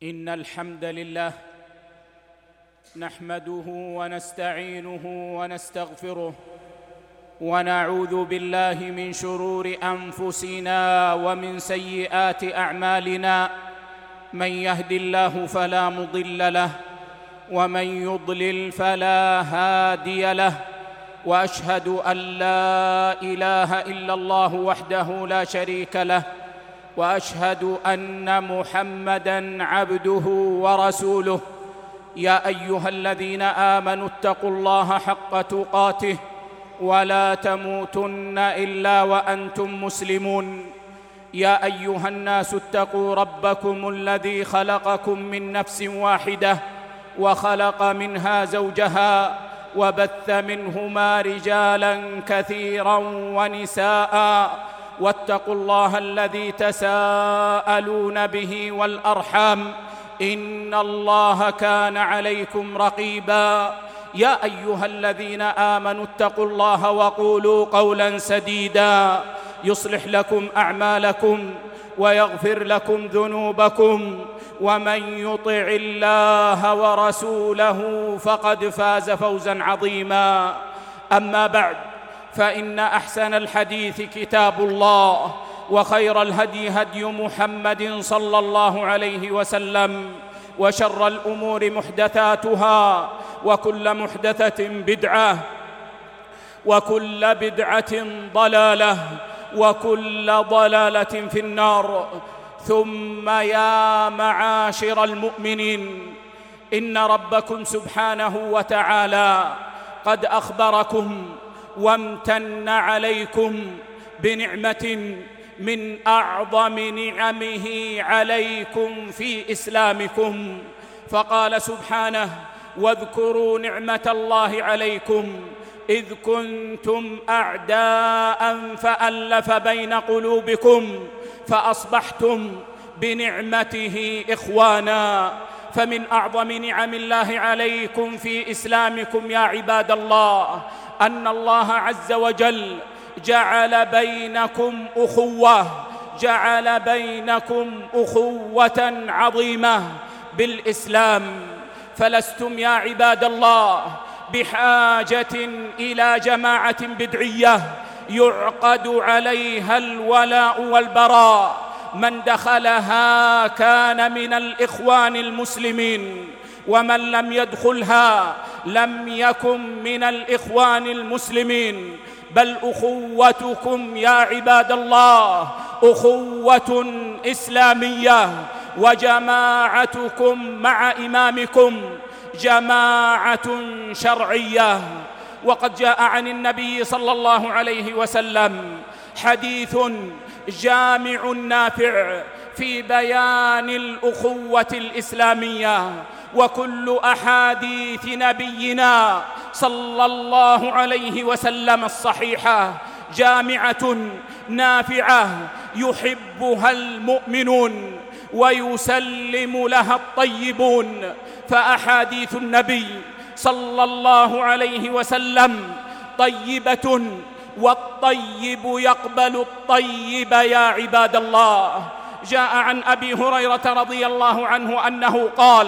إن الحمد لله نحمده ونستعينه ونستغفره ونعوذ بالله من شرور أنفسنا ومن سيئات أعمالنا. من يهد الله فلا مضل له ومن يضلل فلا هادي له، وأشهد أن لا إله إلا الله وحده لا شريك له، وأشهد أن محمدًا عبده ورسوله. يا أيها الذين آمنوا اتقوا الله حق تقاته ولا تموتن إلا وأنتم مسلمون. يا أيها الناس اتقوا ربكم الذي خلقكم من نفس واحدة وخلق منها زوجها وبث منهما رجالاً كثيراً ونساءً، واتقوا الله الذي تساءلون به والأرحام إن الله كان عليكم رقيباً. يا أيها الذين آمنوا اتقوا الله وقولوا قولاً سديداً يصلح لكم أعمالكم ويغفر لكم ذنوبكم، ومن يطع الله ورسوله فقد فاز فوزاً عظيماً. أما بعد، فإن أحسن الحديث كتاب الله، وخير الهدي هدي محمد صلى الله عليه وسلم، وشر الأمور محدثاتها، وكل محدثة بدعة، وكل بدعة ضلالة، وكل ضلالة في النار. ثم يا معاشر المؤمنين، إن ربكم سبحانه وتعالى قد أخبركم وامتن عليكم بنعمة من أعظم نعمه عليكم في إسلامكم، فقال سبحانه: واذكروا نعمة الله عليكم إذ كنتم أعداء فألف بين قلوبكم فأصبحتم بنعمته إخوانا. فمن أعظم نعم الله عليكم في إسلامكم يا عباد الله أن الله عز وجل جعل بينكم أخوة عظيمة بالإسلام. فلستم يا عباد الله بحاجة إلى جماعة بدعية يعقد عليها الولاء والبراء. من دخلها كان من الإخوان المسلمين، ومن لم يدخلها لم يكن من الإخوان المسلمين. بل أخوتكم يا عباد الله أخوة إسلامية، وجماعتكم مع إمامكم جماعة شرعية. وقد جاء عن النبي صلى الله عليه وسلم حديث جامع نافع في بيان الأخوة الإسلامية، وكل أحاديث نبينا صلى الله عليه وسلم الصحيحة جامعة نافعة يحبها المؤمنون ويسلم لها الطيبون. فأحاديث النبي صلى الله عليه وسلم طيبة، والطيب يقبل الطيب يا عباد الله. جاء عن أبي هريرة رضي الله عنه أنه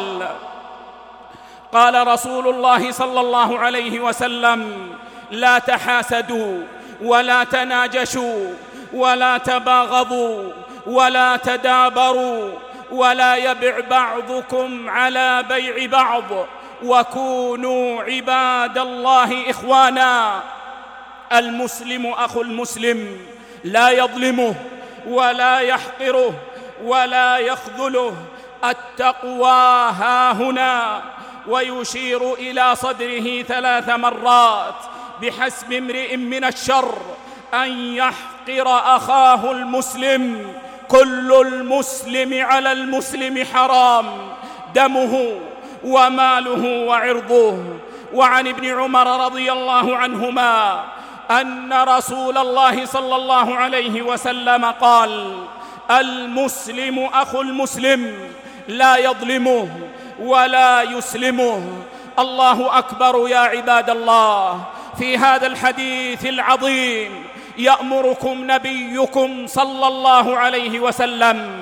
قال رسول الله صلى الله عليه وسلم: لا تحاسدوا ولا تناجشوا ولا تباغضوا ولا تدابروا، ولا يبع بعضكم على بيع بعض، وكونوا عباد الله إخوانا. المسلم أخو المسلم لا يظلمه ولا يحقره ولا يخذله. التقوى هاهنا. ويشير إلى صدره 3 مرات: بحسب امرئ من الشر أن يحقر أخاه المسلم، كل المسلم على المسلم حرام، دمه وماله وعرضه. وعن ابن عمر رضي الله عنهما أن رسول الله صلى الله عليه وسلم قال: المسلم أخو المسلم لا يظلمه ولا يسلمه. الله أكبر يا عباد الله. في هذا الحديث العظيم يأمركم نبيكم صلى الله عليه وسلم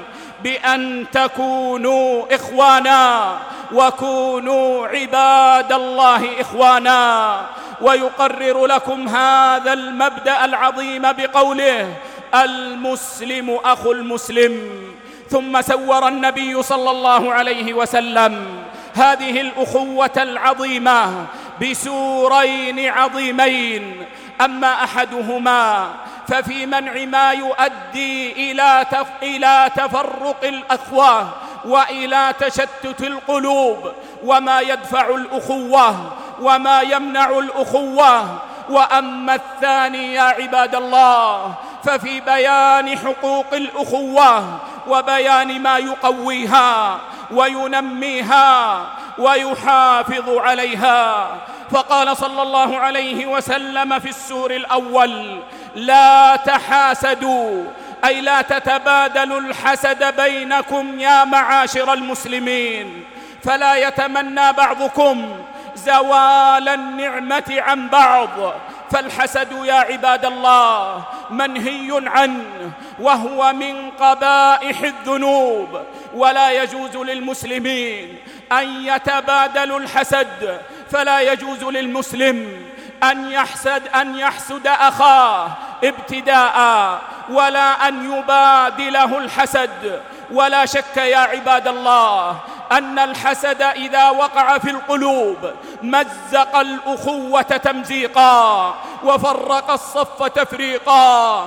بأن تكونوا إخوانا وكونوا عباد الله إخوانا. ويقرر لكم هذا المبدأ العظيم بقوله: المسلم أخو المسلم. ثم سور النبي صلى الله عليه وسلم هذه الأخوة العظيمة بسورين عظيمين. أما أحدهما ففي منع ما يؤدي إلى تفرق الأخوة وإلى تشتت القلوب، وما يدفع الأخوة وما يمنع الأخوة. وأما الثاني يا عباد الله ففي بيان حقوق الأخوة وبيان ما يقويها وينميها ويحافظ عليها. فقال صلى الله عليه وسلم في السور الأول: لا تحاسدوا، أي لا تتبادلوا الحسد بينكم يا معاشر المسلمين، فلا يتمنى بعضكم زوال النعمة عن بعض. فالحسد يا عباد الله منهي عنه، وهو من قبائح الذنوب، ولا يجوز للمسلمين أن يتبادلوا الحسد. فلا يجوز للمسلم أن يحسد أخاه ابتداء، ولا أن يبادله الحسد. ولا شك يا عباد الله أن الحسد إذا وقع في القلوب مزق الأخوة تمزيقا، وفرق الصف تفريقا،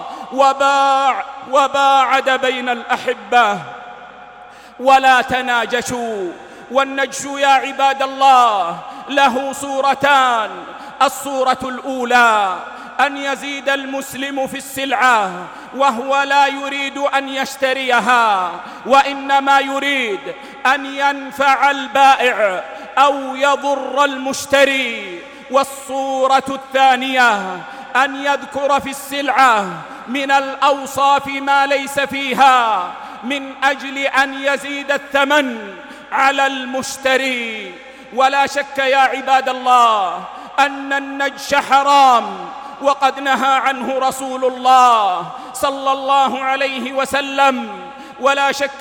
وباعد بين الأحبة. ولا تناجشوا. والنجش يا عباد الله له صورتان: الصورة الأولى أن يزيد المسلم في السلعة وهو لا يريد أن يشتريها، وإنما يريد أن ينفع البائع أو يضر المشتري. والصورة الثانية أن يذكر في السلعة من الأوصاف ما ليس فيها من أجل أن يزيد الثمن على المشتري. ولا شك يا عباد الله أن النجش حرام، وقد نهى عنه رسول الله صلى الله عليه وسلم. ولا شك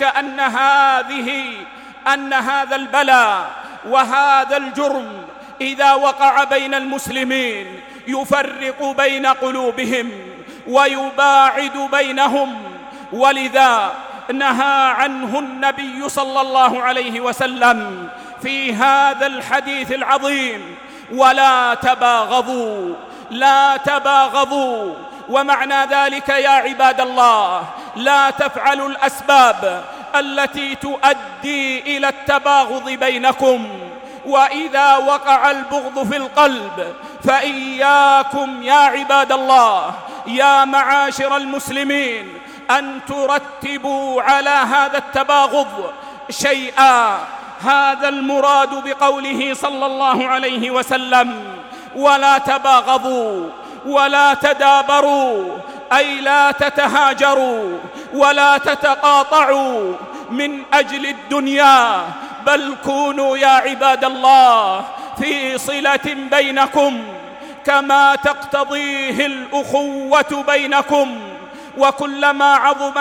أن هذا البلاء وهذا الجرم إذا وقع بين المسلمين يفرق بين قلوبهم ويباعد بينهم، ولذا نهى عنه النبي صلى الله عليه وسلم في هذا الحديث العظيم: ولا تباغضوا. لا تباغضوا. ومعنى ذلك يا عباد الله لا تفعلوا الأسباب التي تؤدي إلى التباغض بينكم. وإذا وقع البغض في القلب فإياكم يا عباد الله يا معاشر المسلمين أن ترتبوا على هذا التباغض شيئا. هذا المراد بقوله صلى الله عليه وسلم: ولا تباغضوا ولا تدابروا، أي لا تتهاجروا ولا تتقاطعوا من أجل الدنيا، بل كونوا يا عباد الله في صلة بينكم كما تقتضيه الأخوة بينكم. وكلما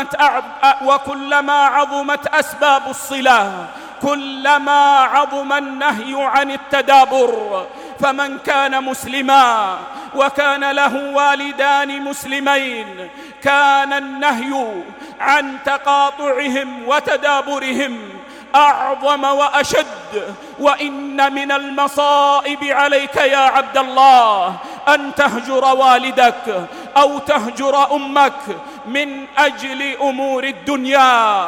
عظمت أسباب الصلة كلما عظم النهي عن التدابر. فمن كان مسلما وكان له والدان مسلمين كان النهي عن تقاطعهم وتدابرهم أعظم وأشد. وإن من المصائب عليك يا عبد الله أن تهجر والدك أو تهجر أمك من أجل أمور الدنيا.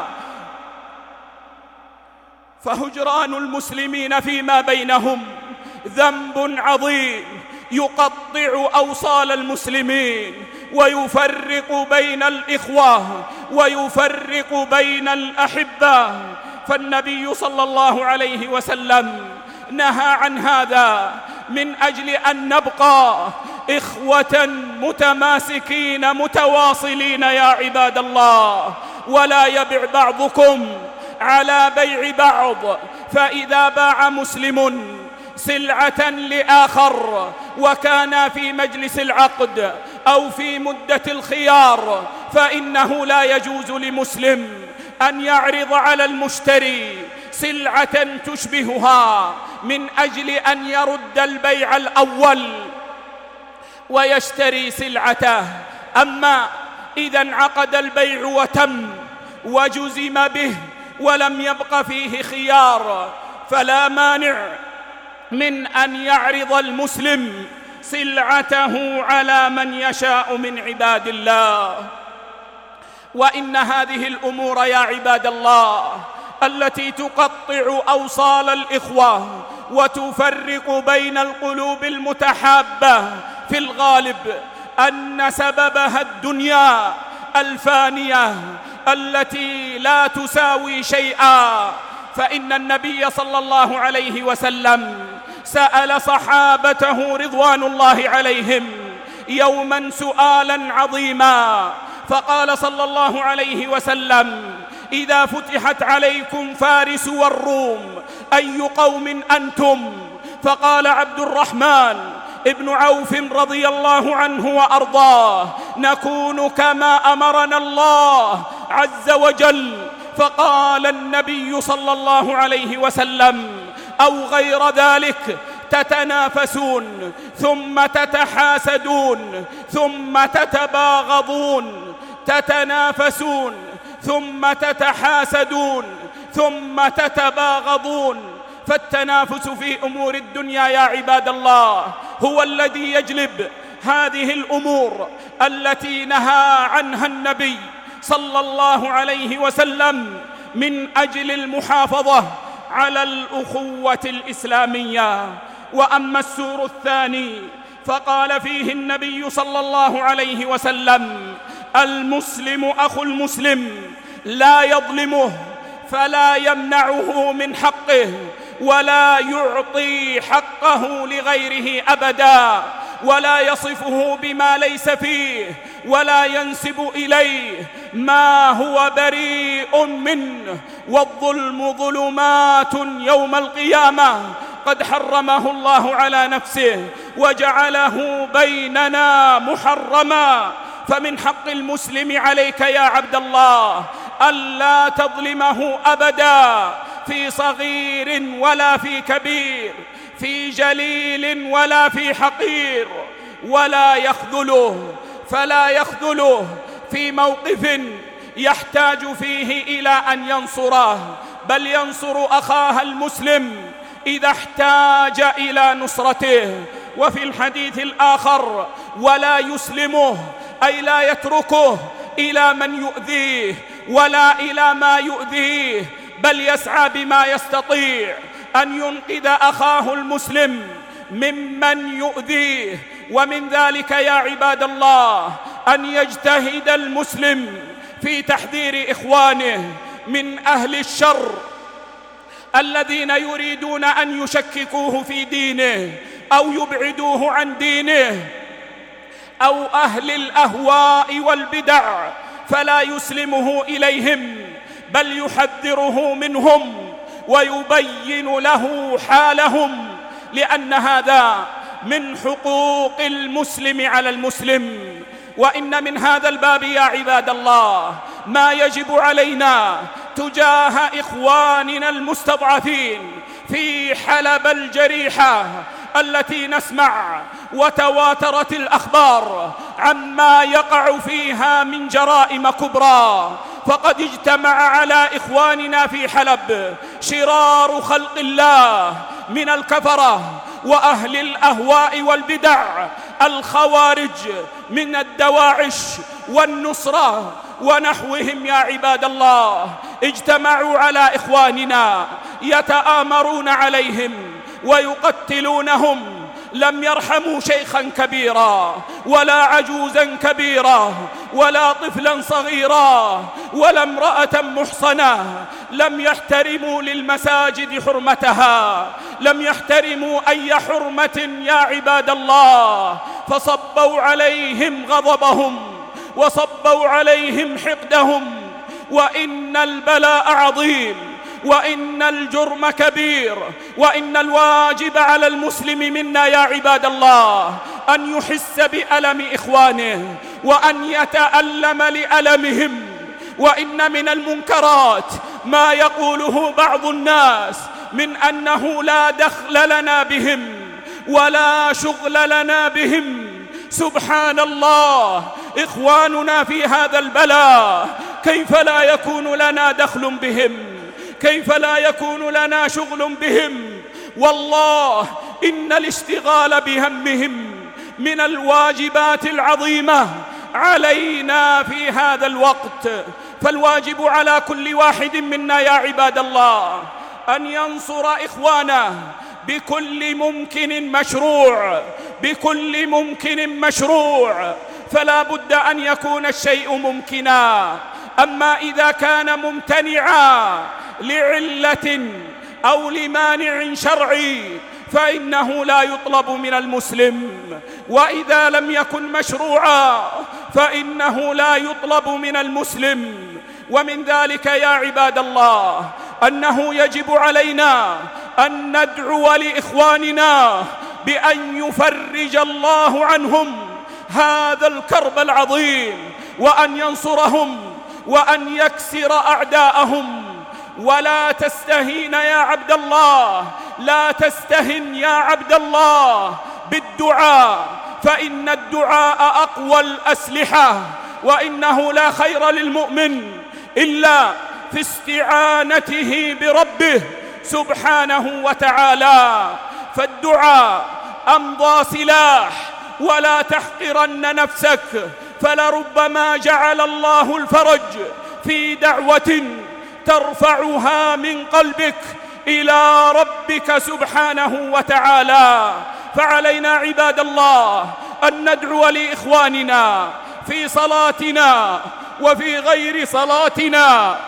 فهجران المسلمين فيما بينهم ذنب عظيم يقطع أوصال المسلمين ويفرق بين الإخوة ويفرق بين الأحبة. فالنبي صلى الله عليه وسلم نهى عن هذا من أجل أن نبقى إخوة متماسكين متواصلين يا عباد الله، ولا يبع بعضكم على بيع بعض. فإذا باع مسلم سلعة لآخر وكان في مجلس العقد أو في مدة الخيار فإنه لا يجوز لمسلم أن يعرض على المشتري سلعة تشبهها من أجل أن يرد البيع الأول ويشتري سلعته. أما إذا انعقد البيع وتم وجزم به ولم يبق فيه خيار، فلا مانع من أن يعرض المسلم سلعته على من يشاء من عباد الله. وإن هذه الأمور يا عباد الله التي تقطع أوصال الإخوة وتفرق بين القلوب المتحابة في الغالب أن سببها الدنيا الفانية التي لا تساوي شيئا. فإن النبي صلى الله عليه وسلم سأل صحابته رضوان الله عليهم يوما سؤالا عظيما، فقال صلى الله عليه وسلم: إذا فتحت عليكم فارس والروم أي قوم أنتم؟ فقال عبد الرحمن ابن عوف رضي الله عنه وأرضاه: نكون كما أمرنا الله عز وجل. فقال النبي صلى الله عليه وسلم: أو غير ذلك، تتنافسون ثم تتحاسدون ثم تتباغضون، تتنافسون ثم تتحاسدون ثم تتباغضون. فالتنافس في أمور الدنيا يا عباد الله هو الذي يجلب هذه الأمور التي نهى عنها النبي صلى الله عليه وسلم من أجل المحافظة على الأخوة الإسلامية. وأما السور الثاني فقال فيه النبي صلى الله عليه وسلم: المسلم أخو المسلم لا يظلمه فلا يمنعه من حقه ولا يعطي حقه لغيره أبدا ولا يصفه بما ليس فيه ولا ينسب إليه ما هو بريء منه، والظلم ظلمات يوم القيامة قد حرمه الله على نفسه وجعله بيننا محرما. فمن حق المسلم عليك يا عبد الله ألا تظلمه أبدا في صغير ولا في كبير، في جليل ولا في حقير، ولا يخذله، فلا يخذله في موقف يحتاج فيه إلى أن ينصره، بل ينصر أخاه المسلم إذا احتاج إلى نصرته. وفي الحديث الآخر: ولا يسلمه، أي لا يتركه إلى من يؤذيه ولا إلى ما يؤذيه، بل يسعى بما يستطيع أن ينقذ أخاه المسلم ممن يؤذيه. ومن ذلك يا عباد الله أن يجتهد المسلم في تحذير إخوانه من أهل الشر الذين يريدون أن يشككوه في دينه أو يبعدوه عن دينه، أو أهل الأهواء والبدع، فلا يسلمه إليهم بل يحذره منهم ويبين له حالهم، لأن هذا من حقوق المسلم على المسلم. وإن من هذا الباب يا عباد الله ما يجب علينا تجاه إخواننا المستضعفين في حلب الجريحة التي نسمع وتواترت الأخبار عما يقع فيها من جرائم كبرى. فقد اجتمع على إخواننا في حلب شرار خلق الله من الكفرة وأهل الأهواء والبدع، الخوارج من الدواعش والنصرة ونحوهم يا عباد الله، اجتمعوا على إخواننا يتآمرون عليهم ويقتلونهم. لم يرحموا شيخا كبيرا ولا عجوزا كبيرا ولا طفلا صغيرا ولا امرأة محصنة، لم يحترموا للمساجد حرمتها، لم يحترموا أي حرمة يا عباد الله، فصبوا عليهم غضبهم وصبوا عليهم حقدهم. وإن البلاء عظيم وإن الجرم كبير، وإن الواجب على المسلم منا يا عباد الله أن يحس بألم إخوانه وأن يتألم لألمهم وإن من المنكرات ما يقوله بعض الناس من أنه لا دخل لنا بهم ولا شغل لنا بهم. سبحان الله، إخواننا في هذا البلاء كيف لا يكون لنا دخل بهم؟ كيف لا يكون لنا شغل بهم؟ والله إن الاشتغال بهمهم من الواجبات العظيمة علينا في هذا الوقت. فالواجب على كل واحد منا يا عباد الله أن ينصر إخوانه بكل ممكن مشروع، بكل ممكن مشروع، فلا بد أن يكون الشيء ممكنا. أما إذا كان ممتنعا لعلة أو لمانع شرعي فإنه لا يطلب من المسلم، وإذا لم يكن مشروعا فإنه لا يطلب من المسلم. ومن ذلك يا عباد الله أنه يجب علينا أن ندعو لإخواننا بأن يفرج الله عنهم هذا الكرب العظيم، وأن ينصرهم وأن يكسر أعداءهم. ولا تستهين يا عبد الله، لا تستهن يا عبد الله بالدعاء، فإن الدعاء أقوى الأسلحة، وإنه لا خير للمؤمن إلا في استعانته بربه سبحانه وتعالى. فالدعاء أمضى سلاح، ولا تحقرن نفسك، فلربما جعل الله الفرج في دعوة ترفعها من قلبك إلى ربك سبحانه وتعالى. فعلينا عباد الله أن ندعو لإخواننا في صلاتنا وفي غير صلاتنا.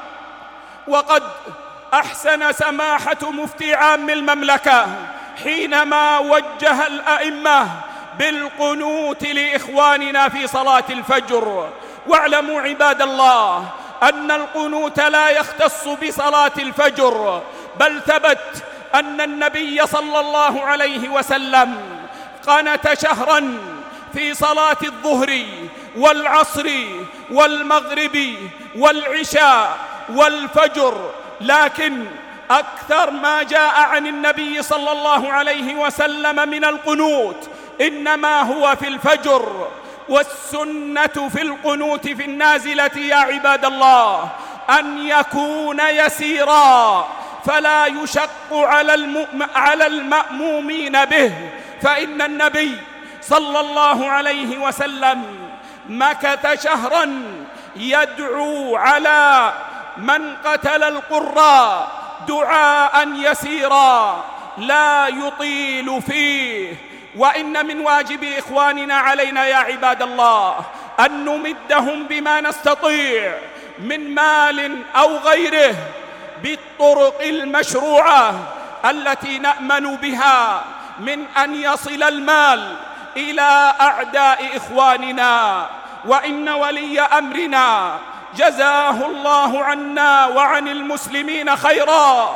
وقد أحسن سماحة مفتي عام المملكة حينما وجه الأئمة بالقنوت لإخواننا في صلاة الفجر. واعلموا عباد الله أن القنوت لا يختص بصلاة الفجر، بل ثبت أن النبي صلى الله عليه وسلم قنت شهرا في صلاة الظهر والعصر والمغرب والعشاء والفجر. لكن أكثر ما جاء عن النبي صلى الله عليه وسلم من القنوت إنما هو في الفجر. والسنة في القنوت في النازلة يا عباد الله أن يكون يسيرا، فلا يشق على المأمومين به، فإن النبي صلى الله عليه وسلم مكث شهرا يدعو على من قتل القراء دعاء يسيرا لا يطيل فيه. وإن من واجب إخواننا علينا يا عباد الله أن نمدهم بما نستطيع من مال أو غيره بالطرق المشروعة التي نأمن بها من أن يصل المال إلى أعداء إخواننا. وإن ولي أمرنا جزاه الله عنا وعن المسلمين خيرا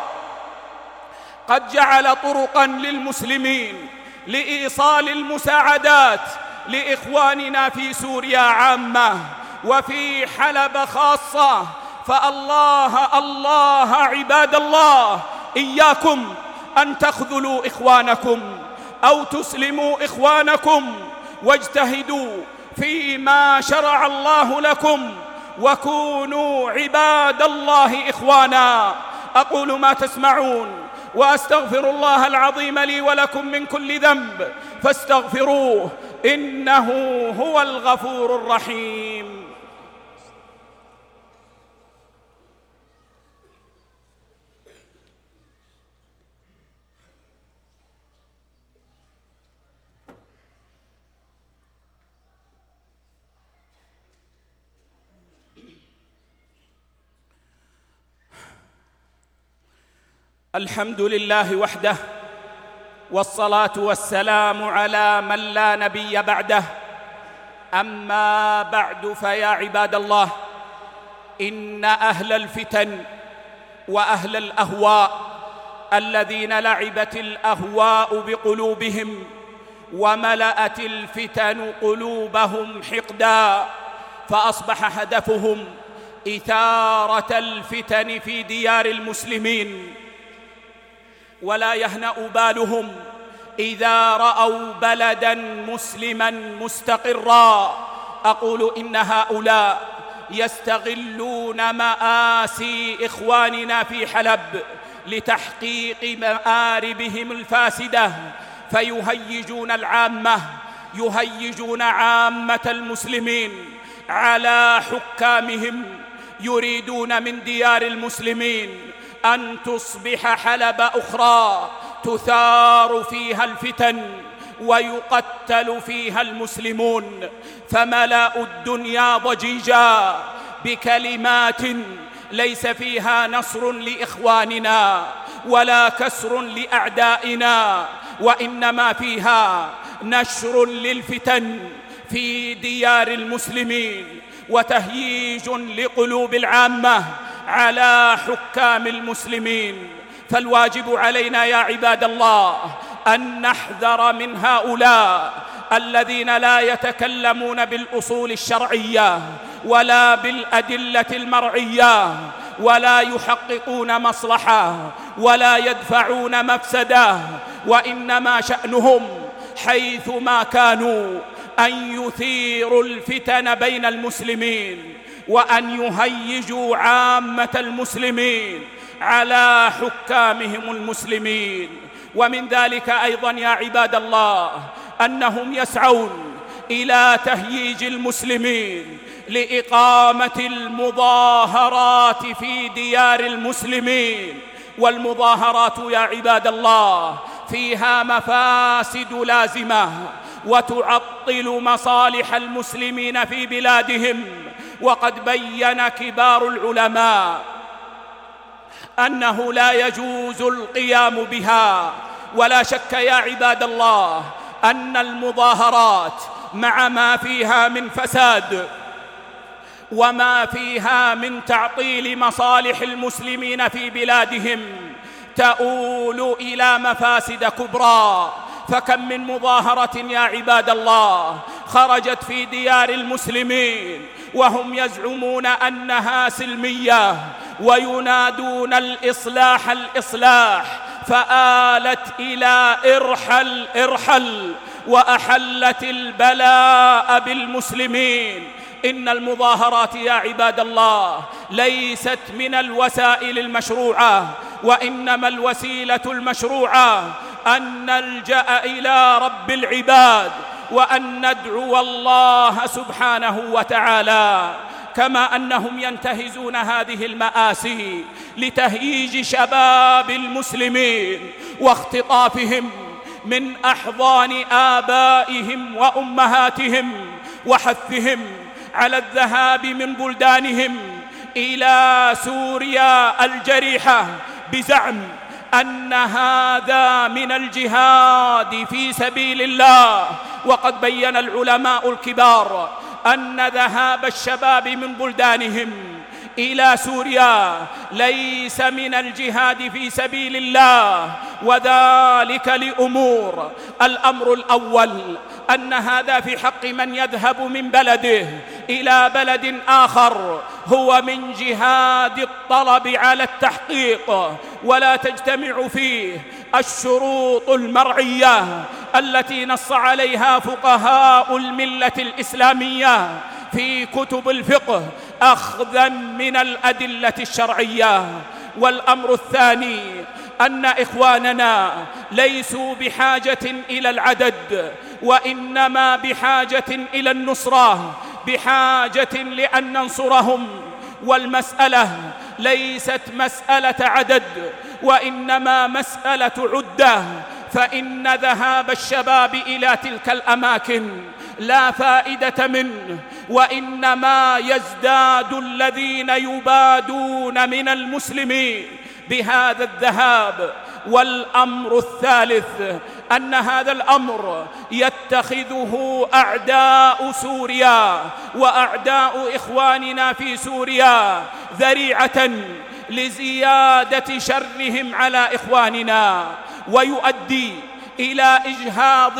قد جعل طرقا للمسلمين لإيصال المساعدات لإخواننا في سوريا عامة وفي حلب خاصة. فالله الله عباد الله، إياكم أن تخذلوا إخوانكم أو تسلموا إخوانكم، واجتهدوا فيما شرع الله لكم، وكونوا عباد الله إخوانا. أقول ما تسمعون وأستغفر الله العظيم لي ولكم من كل ذنب فاستغفروه إنه هو الغفور الرحيم. الحمد لله وحده، والصلاة والسلام على من لا نبي بعده. أما بعد، فيا عباد الله، إن أهل الفتن وأهل الأهواء الذين لعبت الأهواء بقلوبهم وملأت الفتن قلوبهم حقدا، فأصبح هدفهم إثارة الفتن في ديار المسلمين، ولا يهنأ بالهم إذا رأوا بلدا مسلما مستقرا. أقول إن هؤلاء يستغلون مآسي إخواننا في حلب لتحقيق مآربهم الفاسدة، فيهيجون العامة، يهيجون عامة المسلمين على حكامهم، يريدون من ديار المسلمين أن تصبح حلب أخرى تثار فيها الفتن ويقتل فيها المسلمون، فملأوا الدنيا ضجيجا بكلمات ليس فيها نصر لإخواننا ولا كسر لأعدائنا، وإنما فيها نشر للفتن في ديار المسلمين وتهييج لقلوب العامة على حكام المسلمين. فالواجب علينا يا عباد الله أن نحذر من هؤلاء الذين لا يتكلمون بالأصول الشرعية ولا بالأدلة المرعية، ولا يحققون مصلحة ولا يدفعون مفسدة، وإنما شأنهم حيثما كانوا أن يثيروا الفتن بين المسلمين وأن يهيجوا عامة المسلمين على حكامهم المسلمين. ومن ذلك أيضا يا عباد الله أنهم يسعون إلى تهييج المسلمين لإقامة المظاهرات في ديار المسلمين، والمظاهرات يا عباد الله فيها مفاسد لازمة وتعطل مصالح المسلمين في بلادهم، وقد بين كبار العلماء أنه لا يجوز القيام بها. ولا شك يا عباد الله أن المظاهرات مع ما فيها من فساد وما فيها من تعطيل مصالح المسلمين في بلادهم تؤول إلى مفاسد كبرى. فكم من مظاهرة يا عباد الله خرجت في ديار المسلمين وهم يزعمون أنها سلمية وينادون الإصلاح، فآلت إلى ارحل وأحلت البلاء بالمسلمين. إن المظاهرات يا عباد الله ليست من الوسائل المشروعة، وإنما الوسيلة المشروعة أن نلجأ إلى رب العباد وأن ندعو الله سبحانه وتعالى. كما أنهم ينتهزون هذه المآسي لتهييج شباب المسلمين واختطافهم من أحضان آبائهم وأمهاتهم وحثهم على الذهاب من بلدانهم إلى سوريا الجريحة بزعم أن هذا من الجهاد في سبيل الله. وقد بين العلماء الكبار أن ذهاب الشباب من بلدانهم إلى سوريا ليس من الجهاد في سبيل الله، وذلك لأمور. الأمر الأول أن هذا في حق من يذهب من بلده إلى بلد آخر هو من جهاد الطلب على التحقيق، ولا تجتمع فيه الشروط المرعية التي نص عليها فقهاء الملة الإسلامية في كتب الفقه أخذا من الأدلة الشرعية. والأمر الثاني أن إخواننا ليسوا بحاجة إلى العدد، وإنما بحاجة إلى النصرة، بحاجة لأن ننصرهم. والمسألة ليست مسألة عدد، وإنما مسألة عدة. فإن ذهاب الشباب إلى تلك الأماكن لا فائدة منه، وإنما يزداد الذين يبادون من المسلمين بهذا الذهاب. والأمر الثالث أن هذا الأمر يتخذه أعداء سوريا وأعداء إخواننا في سوريا ذريعة لزيادة شرهم على إخواننا، ويؤدي إلى إجهاض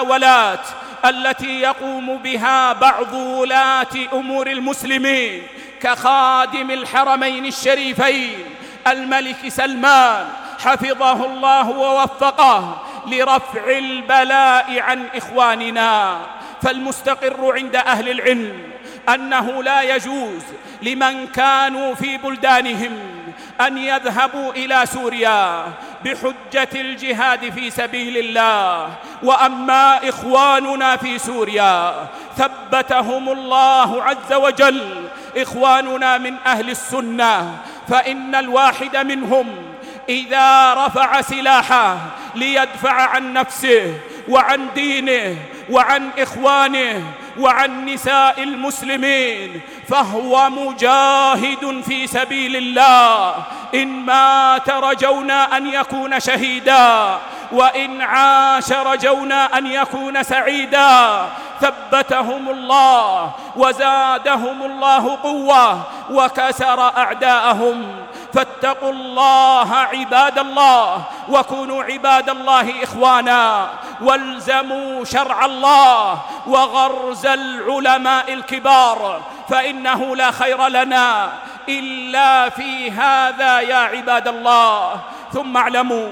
المحاولات التي يقوم بها بعض ولاة أمور المسلمين كخادم الحرمين الشريفين الملك سلمان حفظه الله ووفقه لرفع البلاء عن إخواننا. فالمستقر عند أهل العلم أنه لا يجوز لمن كانوا في بلدانهم أن يذهبوا إلى سوريا بحجة الجهاد في سبيل الله. وأما إخواننا في سوريا ثبتهم الله عز وجل، إخواننا من أهل السنة، فإن الواحد منهم إذا رفع سلاحه ليدفع عن نفسه وعن دينه وعن إخوانه وعن نساء المسلمين فهو مجاهد في سبيل الله. إن مات رجونا أن يكون شهيدا، وإن عاش رجونا أن يكون سعيدا. ثبتهم الله وزادهم الله قوة وكسر أعداءهم. فاتقوا الله عباد الله، وكونوا عباد الله إخوانا، والزموا شرع الله وغرز العلماء الكبار، فإنه لا خير لنا إلا في هذا يا عباد الله. ثم اعلموا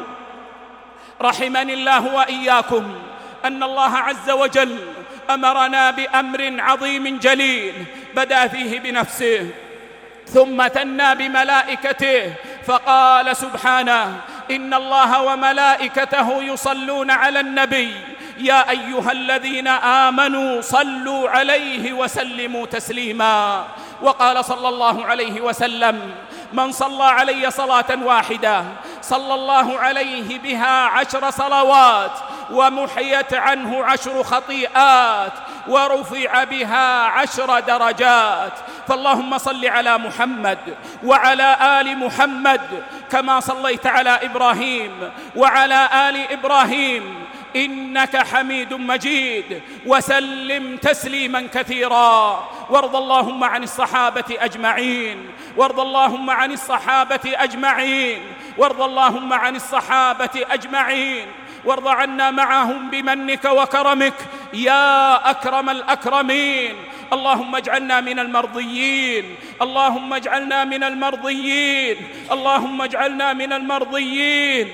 رحمني الله وإياكم أن الله عز وجل أمرنا بأمر عظيم جليل بدأ فيه بنفسه ثم ثنى بملائكته، فقال سبحانه: إن الله وملائكته يصلون على النبي يا أيها الذين آمنوا صلوا عليه وسلموا تسليما. وقال صلى الله عليه وسلم: من صلى علي صلاة واحدة صلى الله عليه بها 10 صلوات ومحيت عنه 10 خطيئات ورفع بها 10 درجات. فاللهم صل على محمد وعلى آل محمد كما صليت على إبراهيم وعلى آل إبراهيم إنك حميد مجيد، وسلم تسليما كثيرا. وارض اللهم عن الصحابة أجمعين، وارض اللهم عن الصحابة أجمعين، وارض اللهم عن الصحابة أجمعين، وارض عنا معهم بمنك وكرمك يا أكرم الأكرمين. اللهم اجعلنا من المرضيين، اللهم اجعلنا من المرضيين، اللهم اجعلنا من المرضيين.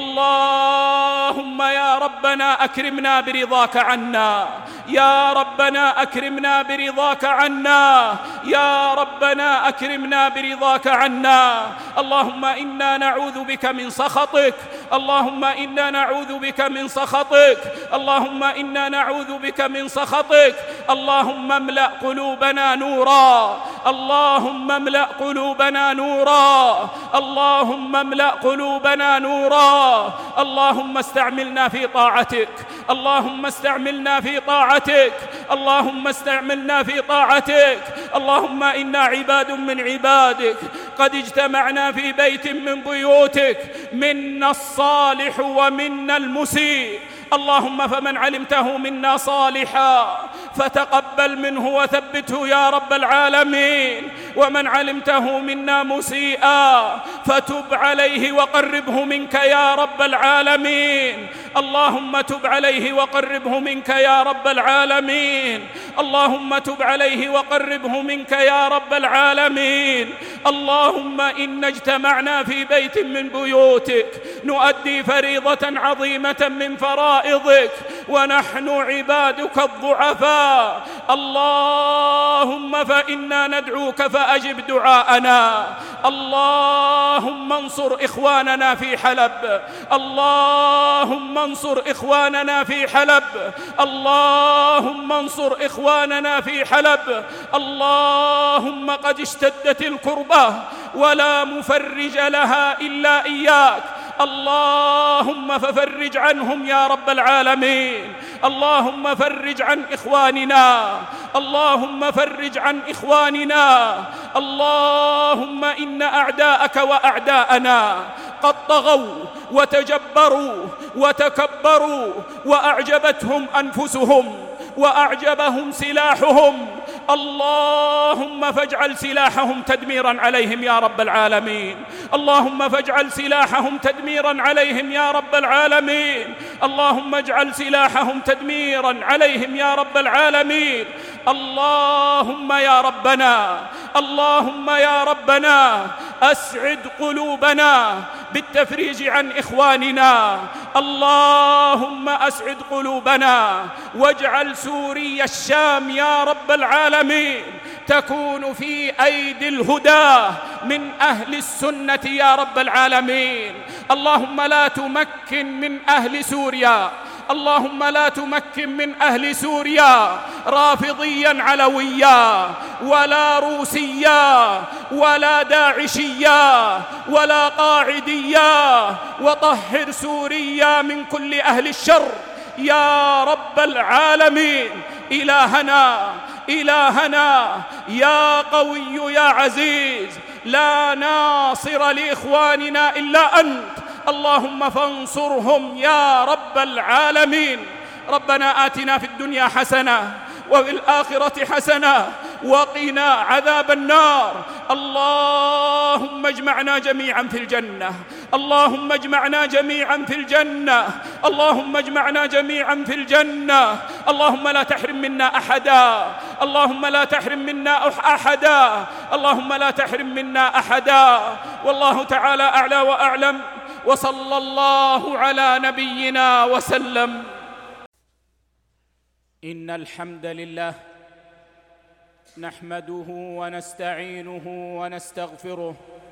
اللهم يا ربنا أكرمنا برضاك عنا، يا ربنا أكرمنا برضاك عنا، يا ربنا أكرمنا برضاك عنا. اللهم إنا نعوذ بك من سخطك، اللهم إنا نعوذ بك من سخطك، اللهم إنا نعوذ بك من سخطك. اللهم املأ قلوبنا نورا، اللهم املأ قلوبنا نورا، اللهم املأ قلوبنا نورا. اللهم استعملنا في طاعتك، اللهم استعملنا في طاعتك، اللهم استعملنا في طاعتك. اللهم إنا عباد من عبادك قد اجتمعنا في بيت من بيوتك، منا الصالح ومنا المسيء. اللهم فمن علمته منا صالحا فتقبل منه وثبته يا رب العالمين، ومن علمته منا مسيئا فتب عليه وقربه منك يا رب العالمين. اللهم تب عليه وقربه منك يا رب العالمين، اللهم تب عليه وقربه منك يا رب العالمين. اللهم إنا اجتمعنا في بيت من بيوتك نؤدي فريضة عظيمة من فرائضك ونحن عبادك الضعفاء. اللهم فإنا ندعوك فأجب دعاءنا. اللهم انصر إخواننا في حلب، اللهم انصر إخواننا في حلب، اللهم انصر إخواننا في حلب. اللهم قد اشتدت الكربة ولا مفرج لها إلا إياك، اللهم ففرج عنهم يا رب العالمين. اللهم فرج عن إخواننا، اللهم فرج عن إخواننا. اللهم إن أعداءك وأعداءنا قد طغوا وتجبروا وتكبروا وأعجبتهم أنفسهم وأعجبهم سلاحهم. اللهم فاجعل سلاحهم تدميرا عليهم يا رب العالمين، اللهم فاجعل سلاحهم تدميرا عليهم يا رب العالمين، اللهم اجعل سلاحهم تدميرا عليهم يا رب العالمين. اللهم يا ربنا اللهم يا ربنا أسعد قلوبنا بالتفريج عن إخواننا، اللهم أسعد قلوبنا واجعل سوريا الشام يا رب العالمين تكون في أيدي الهدى من أهل السنة يا رب العالمين. اللهم لا تمكن من أهل سوريا، اللهم لا تمكن من أهل سوريا رافضيا علويا ولا روسيا ولا داعشيا ولا قاعديا، وطهر سوريا من كل أهل الشر يا رب العالمين. إلهنا يا قوي يا عزيز، لا ناصر لإخواننا إلا أنت، اللهم فانصرهم يا رب العالمين. ربنا آتنا في الدنيا حسنة وفي الآخرة حسنة وقنا عذاب النار. اللهم اجمعنا جميعا في الجنة، اللهم اجمعنا جميعا في الجنة، اللهم اجمعنا جميعا في الجنة. اللهم لا تحرم منا أحدا، اللهم لا تحرم منا أحدا، اللهم لا تحرم منا أحدا. والله تعالى أعلى وأعلم، وصلى الله على نبينا وسلم. إن الحمد لله نحمده ونستعينه ونستغفره،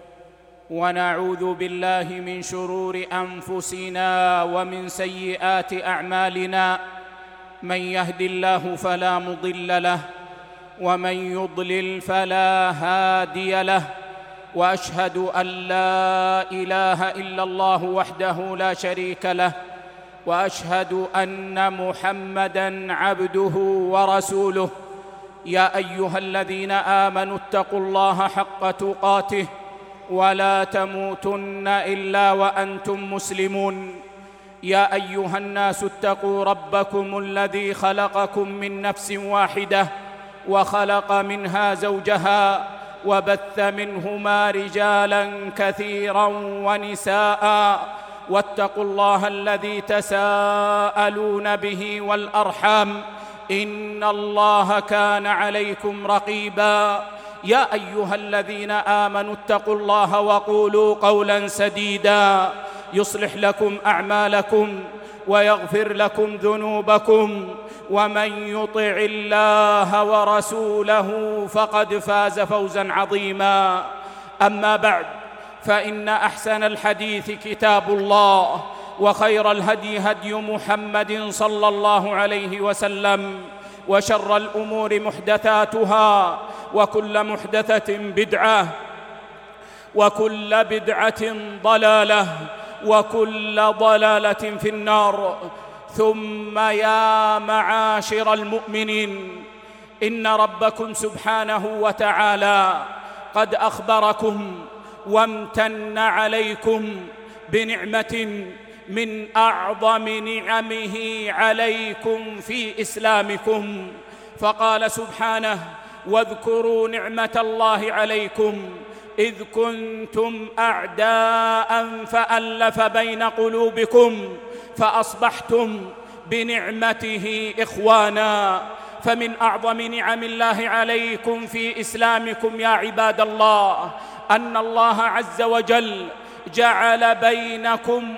ونعوذ بالله من شرور أنفسنا ومن سيئات أعمالنا. من يهد الله فلا مضل له، ومن يضلل فلا هادي له، وأشهد أن لا إله إلا الله وحده لا شريك له، وأشهد أن محمدًا عبده ورسوله. يا أيها الذين آمنوا اتقوا الله حق تقاته ولا تموتن إلا وأنتم مسلمون. يا أيها الناس اتقوا ربكم الذي خلقكم من نفس واحدة وخلق منها زوجها وبث منهما رجالاً كثيراً ونساءً، واتقوا الله الذي تساءلون به والأرحام، إن الله كان عليكم رقيبا. يا أيها الذين آمنوا اتقوا الله وقولوا قولا سديدا يصلح لكم أعمالكم ويغفر لكم ذنوبكم، ومن يطع الله ورسوله فقد فاز فوزا عظيما. أما بعد، فإن أحسن الحديث كتاب الله، وخير الهدي هدي محمد صلى الله عليه وسلم، وشر الأمور محدثاتها، وكل محدثة بدعة، وكل بدعة ضلالة، وكل ضلالة في النار. ثم يا معاشر المؤمنين، إن ربكم سبحانه وتعالى قد أخبركم وامتن عليكم بنعمة من أعظم نعمه عليكم في إسلامكم، فقال سبحانه: واذكروا نعمة الله عليكم إذ كنتم أعداء فألف بين قلوبكم فأصبحتم بنعمته إخوانا. فمن أعظم نعم الله عليكم في إسلامكم يا عباد الله أن الله عز وجل جعل بينكم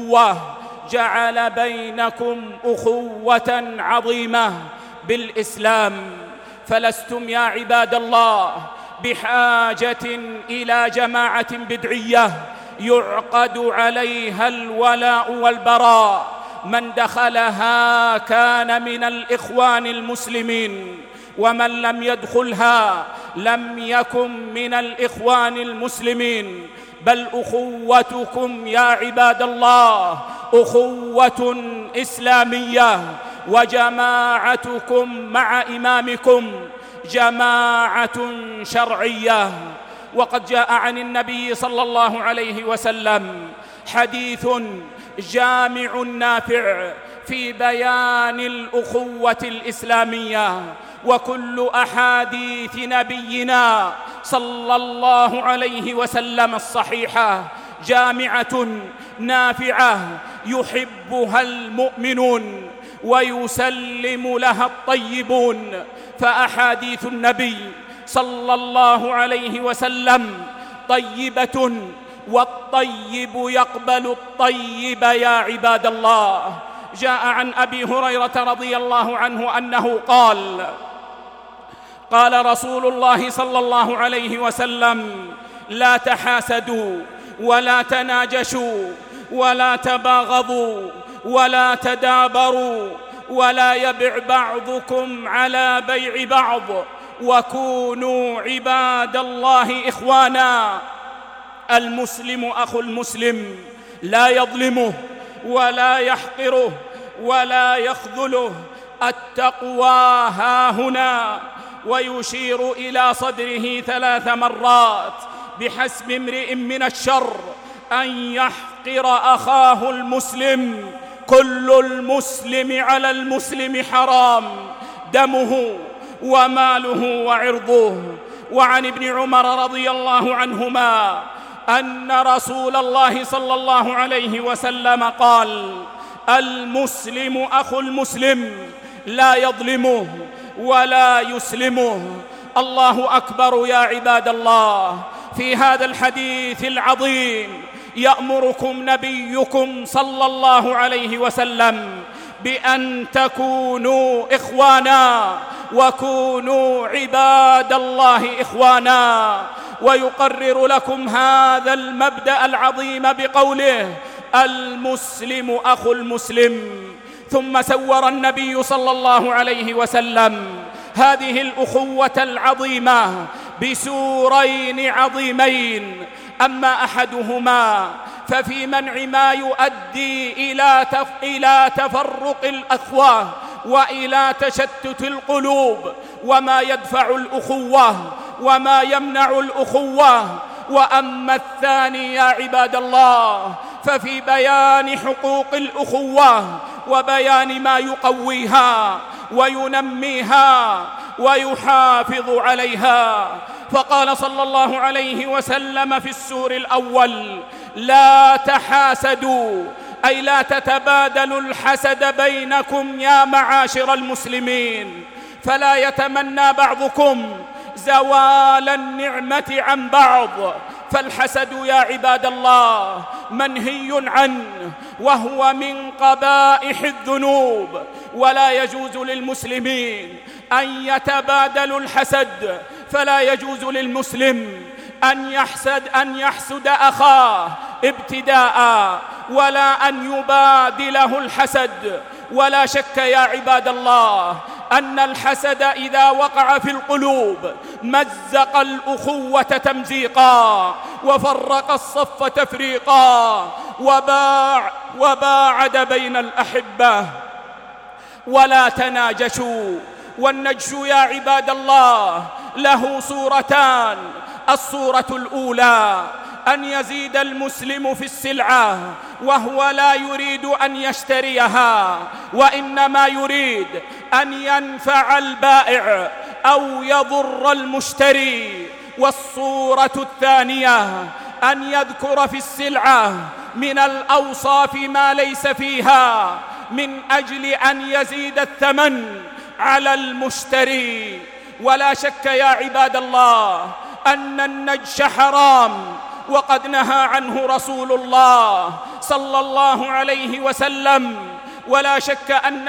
أخوة عظيمة بالإسلام. فلستم يا عباد الله بحاجة إلى جماعة بدعية يعقد عليها الولاء والبراء. من دخلها كان من الإخوان المسلمين، ومن لم يدخلها لم يكن من الإخوان المسلمين. بل أخوتكم يا عباد الله أخوة إسلامية، وجماعتكم مع إمامكم جماعة شرعية. وقد جاء عن النبي صلى الله عليه وسلم حديث جامع نافع في بيان الأخوة الإسلامية، وكل أحاديث نبينا صلى الله عليه وسلم الصحيحة جامعة نافعة يحبها المؤمنون ويسلم لها الطيبون. فأحاديث النبي صلى الله عليه وسلم طيبة، والطيب يقبل الطيب يا عباد الله. جاء عن أبي هريرة رضي الله عنه أنه قال رسول الله صلى الله عليه وسلم: لا تحاسدوا ولا تناجشوا ولا تباغضوا ولا تدابروا ولا يبع بعضكم على بيع بعض، وكونوا عباد الله إخوانا. المسلم أخو المسلم لا يظلمه ولا يحقره ولا يخذله. التقوى هاهنا. ويشير إلى صدره 3 مرات: بحسب امرئ من الشر أن يحقر أخاه المسلم، كل المسلم على المسلم حرام، دمه وماله وعرضه. وعن ابن عمر رضي الله عنهما أن رسول الله صلى الله عليه وسلم قال: المسلم أخو المسلم لا يظلمه ولا يسلمه. الله أكبر يا عباد الله. في هذا الحديث العظيم يأمركم نبيكم صلى الله عليه وسلم بأن تكونوا إخوانا، وكونوا عباد الله إخوانا، ويقرر لكم هذا المبدأ العظيم بقوله: المسلم أخو المسلم. ثم سور النبي صلى الله عليه وسلم هذه الأخوة العظيمة بسورين عظيمين. أما أحدهما ففي منع ما يؤدي إلى تفرق الأخوة وإلى تشتت القلوب، وما يدفع الأخوة وما يمنع الأخوة. وأما الثاني يا عباد الله ففي بيان حقوق الأخوة وبيان ما يقويها وينميها ويحافظ عليها. فقال صلى الله عليه وسلم في السور الأول: لا تحاسدوا، أي لا تتبادلوا الحسد بينكم يا معاشر المسلمين، فلا يتمنى بعضكم زوال النعمة عن بعض. فالحسد يا عباد الله منهي عنه، وهو من قبائح الذنوب، ولا يجوز للمسلمين أن يتبادلوا الحسد. فلا يجوز للمسلم أن يحسد أخاه ابتداء، ولا أن يبادله الحسد. ولا شك يا عباد الله أن الحسد إذا وقع في القلوب مزق الأخوة تمزيقا، وفرق الصف تفريقا، وباعد بين الأحبة. ولا تناجشوا. والنجش يا عباد الله له صورتان: الصورة الأولى أن يزيد المسلم في السلعة وهو لا يريد أن يشتريها، وإنما يريد أن ينفع البائع أو يضر المشتري. والصورة الثانية أن يذكر في السلعة من الأوصاف ما ليس فيها، من أجل أن يزيد الثمن على المشتري. ولا شك يا عباد الله أن النجش حرام، وقد نهى عنه رسول الله صلى الله عليه وسلم. ولا شك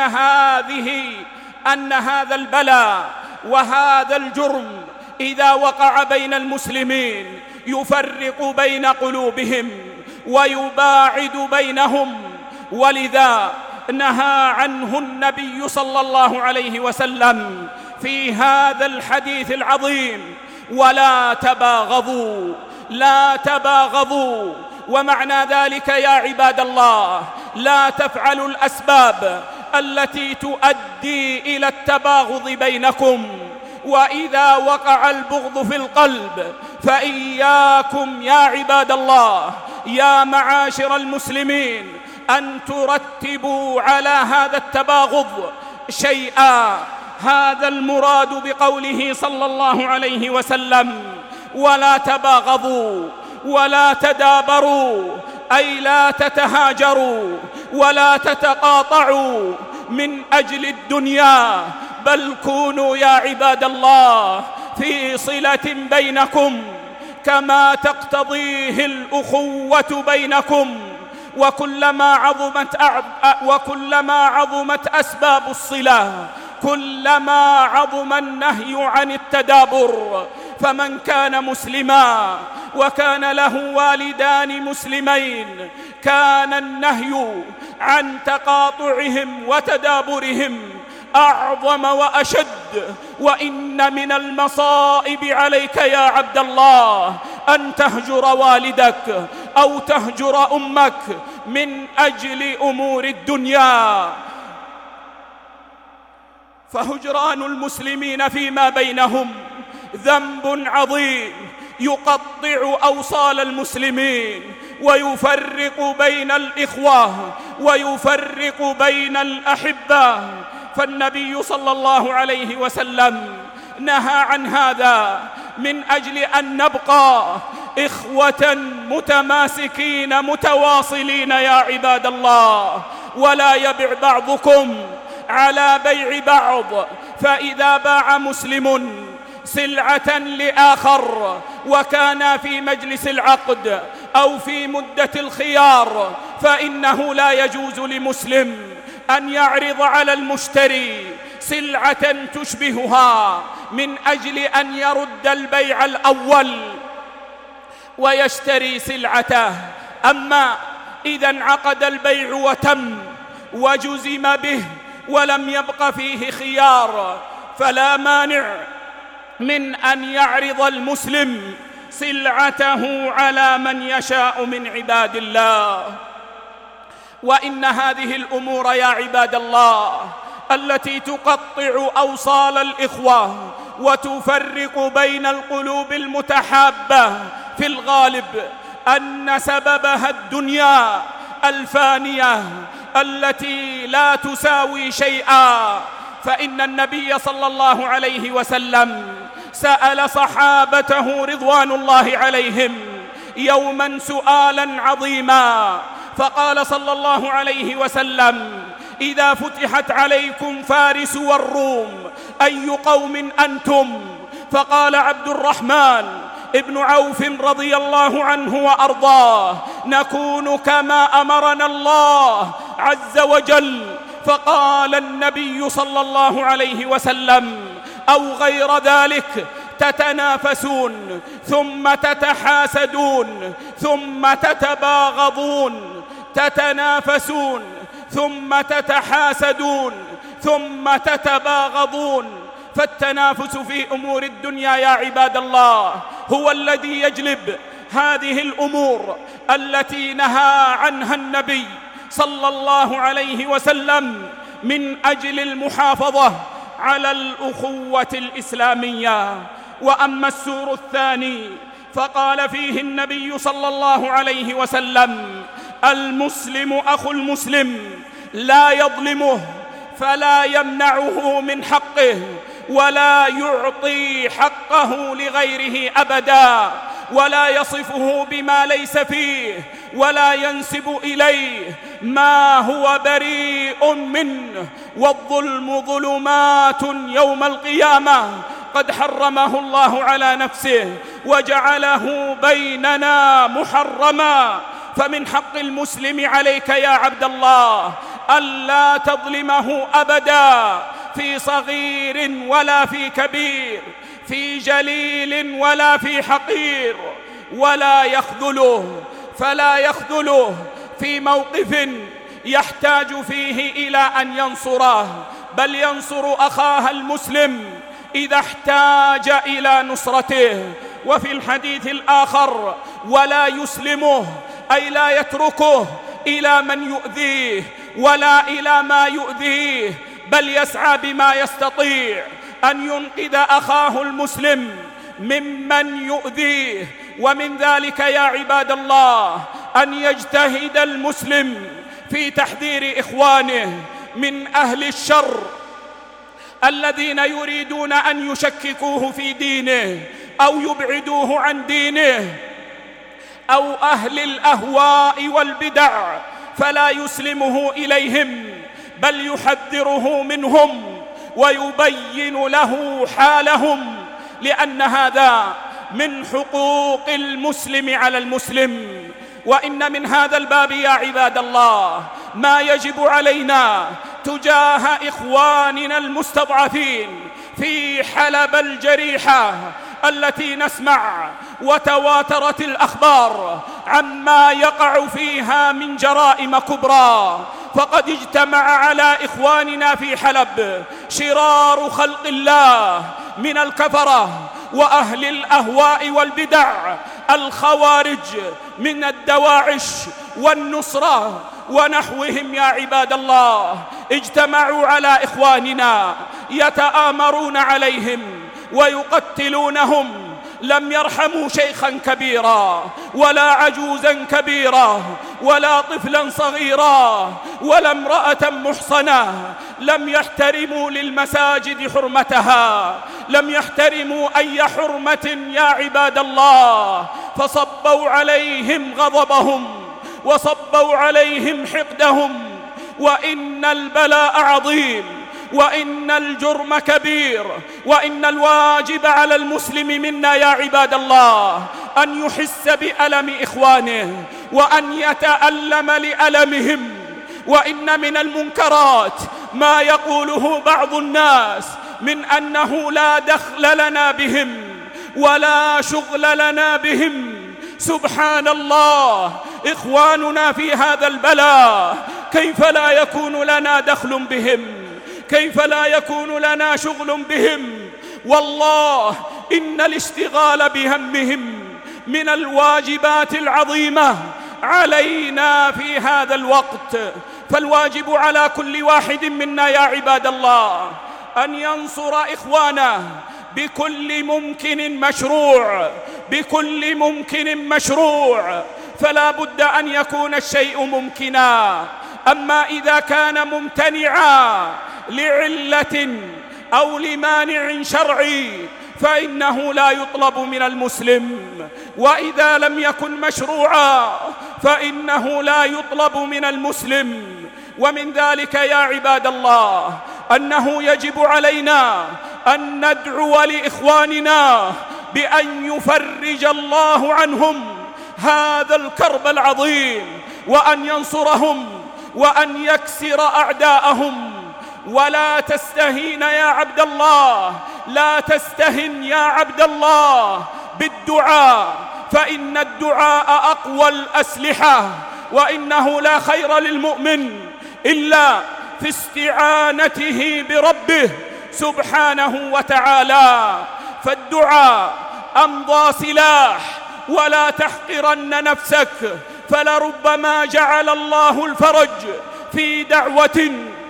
أن هذا البلاء وهذا الجرم إذا وقع بين المسلمين يفرق بين قلوبهم ويباعد بينهم، ولذا نهى عنه النبي صلى الله عليه وسلم في هذا الحديث العظيم: ولا تباغضوا. لا تباغضوا. ومعنى ذلك يا عباد الله لا تفعلوا الأسباب التي تؤدي إلى التباغض بينكم. وإذا وقع البغض في القلب فإياكم يا عباد الله يا معاشر المسلمين أن ترتبوا على هذا التباغض شيئا. هذا المراد بقوله صلى الله عليه وسلم: ولا تباغضوا ولا تدابروا، أي لا تتهاجروا ولا تتقاطعوا من أجل الدنيا، بل كونوا يا عباد الله في صلة بينكم كما تقتضيه الأخوة بينكم. وكلما عظمت أسباب الصلة كلما عظم النهي عن التدابر. فمن كان مسلما وكان له والدان مسلمين كان النهي عن تقاطعهم وتدابرهم أعظم وأشد. وإن من المصائب عليك يا عبد الله أن تهجر والدك أو تهجر أمك من أجل أمور الدنيا. فهجران المسلمين فيما بينهم ذنب عظيم يقطع أوصال المسلمين ويفرق بين الإخوة ويفرق بين الأحبة. فالنبي صلى الله عليه وسلم نهى عن هذا من أجل أن نبقى إخوة متماسكين متواصلين يا عباد الله، ولا يبع بعضكم على بيع بعض. فإذا باع مسلم سلعة لآخر وكان في مجلس العقد أو في مدة الخيار فإنه لا يجوز لمسلم أن يعرض على المشتري سلعة تشبهها من أجل أن يرد البيع الأول ويشتري سلعته. أما إذا انعقد البيع وتم وجزم به ولم يبق فيه خيار فلا مانع من أن يعرض المسلم سلعته على من يشاء من عباد الله. وإن هذه الأمور يا عباد الله التي تقطع أوصال الإخوة وتفرق بين القلوب المتحابة في الغالب أن سببها الدنيا الفانية التي لا تساوي شيئا. فإن النبي صلى الله عليه وسلم سأل صحابته رضوان الله عليهم يوما سؤالا عظيما، فقال صلى الله عليه وسلم: إذا فتحت عليكم فارس والروم أي قوم أنتم؟ فقال عبد الرحمن ابن عوف رضي الله عنه وأرضاه: نكون كما أمرنا الله عز وجل. فقال النبي صلى الله عليه وسلم: أو غير ذلك، تتنافسون ثم تتحاسدون ثم تتباغضون، تتنافسون ثم تتحاسدون ثم تتباغضون. فالتنافس في أمور الدنيا يا عباد الله هو الذي يجلب هذه الأمور التي نهى عنها النبي صلى الله عليه وسلم من أجل المحافظة على الأخوة الإسلامية. وأما السور الثاني فقال فيه النبي صلى الله عليه وسلم: المسلم أخو المسلم لا يظلمه فلا يمنعه من حقه ولا يعطي حقه لغيره أبدا ولا يصفه بما ليس فيه ولا ينسب إليه ما هو بريء منه. والظلم ظلمات يوم القيامة قد حرمه الله على نفسه وجعله بيننا محرما. فمن حق المسلم عليك يا عبد الله ألا تظلمه أبدا في صغير ولا في كبير، في جليل ولا في حقير، ولا يخذله، فلا يخذله في موقف يحتاج فيه إلى أن ينصره، بل ينصر أخاه المسلم إذا احتاج إلى نصرته. وفي الحديث الآخر: ولا يسلمه، أي لا يتركه إلى من يؤذيه ولا إلى ما يؤذيه، بل يسعى بما يستطيع أن ينقذ أخاه المسلم ممن يؤذيه. ومن ذلك يا عباد الله أن يجتهد المسلم في تحذير إخوانه من أهل الشر الذين يريدون أن يشككوه في دينه أو يبعدوه عن دينه، أو أهل الأهواء والبدع، فلا يسلمه إليهم بل يحذره منهم ويبين له حالهم لأن هذا من حقوق المسلم على المسلم. وإن من هذا الباب يا عباد الله ما يجب علينا تجاه إخواننا المستضعفين في حلب الجريحة التي نسمع وتواترت الأخبار عما يقع فيها من جرائم كبرى. فقد اجتمع على إخواننا في حلب شرار خلق الله من الكفرة وأهل الأهواء والبدع، الخوارج من الدواعش والنصرة ونحوهم يا عباد الله. اجتمعوا على إخواننا يتآمرون عليهم ويقتلونهم. لم يرحموا شيخا كبيرا ولا عجوزا كبيرا ولا طفلا صغيرا ولا امرأة محصنة. لم يحترموا للمساجد حرمتها، لم يحترموا أي حرمة يا عباد الله، فصبوا عليهم غضبهم وصبوا عليهم حقدهم. وإن البلاء عظيم وإن الجرم كبير، وإن الواجب على المسلم منا يا عباد الله أن يحس بألم إخوانه وأن يتألم لألمهم. وإن من المنكرات ما يقوله بعض الناس من أنه لا دخل لنا بهم ولا شغل لنا بهم. سبحان الله، إخواننا في هذا البلاء كيف لا يكون لنا دخل بهم؟ كيف لا يكون لنا شغل بهم؟ والله إن الاشتغال بهمهم من الواجبات العظيمة علينا في هذا الوقت. فالواجب على كل واحد منا يا عباد الله أن ينصر إخوانه بكل ممكن مشروع، بكل ممكن مشروع. فلا بد أن يكون الشيء ممكنا. أما إذا كان ممتنعا لعلة أو لمانع شرعي فإنه لا يطلب من المسلم، وإذا لم يكن مشروعا فإنه لا يطلب من المسلم. ومن ذلك يا عباد الله أنه يجب علينا أن ندعو لإخواننا بأن يفرج الله عنهم هذا الكرب العظيم وأن ينصرهم وأن يكسر أعداءهم. ولا تستهين يا عبد الله، لا تستهن يا عبد الله بالدعاء، فإن الدعاء أقوى الأسلحة، وإنه لا خير للمؤمن إلا في استعانته بربه سبحانه وتعالى. فالدعاء أمضى سلاح، ولا تحقرن نفسك، فلربما جعل الله الفرج في دعوة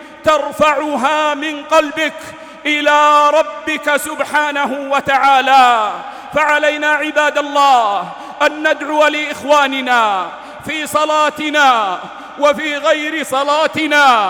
ترفعها من قلبك إلى ربك سبحانه وتعالى. فعلينا عباد الله أن ندعو لإخواننا في صلاتنا وفي غير صلاتنا.